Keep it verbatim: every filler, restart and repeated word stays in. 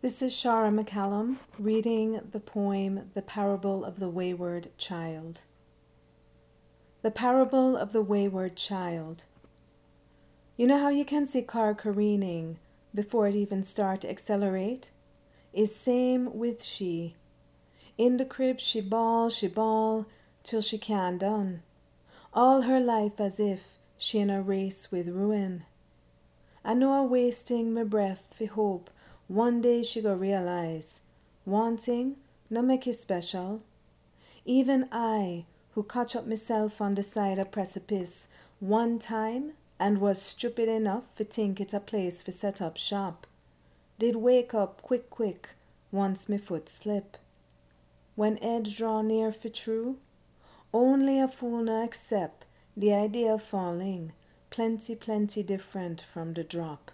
This is Shara McCallum reading the poem The Parable of the Wayward Child. The Parable of the Wayward Child. You know how you can see car careening before it even start to accelerate? Is same with she. In the crib she bawl, she bawl, till she can't done. All her life as if she in a race with ruin. I know a wasting my breath fi hope one day she go realize, wanting no make it special. Even I, who catch up myself on the side of precipice one time and was stupid enough to think it a place for set up shop, did wake up quick quick once me foot slip. When edge draw near for true, only a fool no accept the idea of falling plenty plenty different from the drop.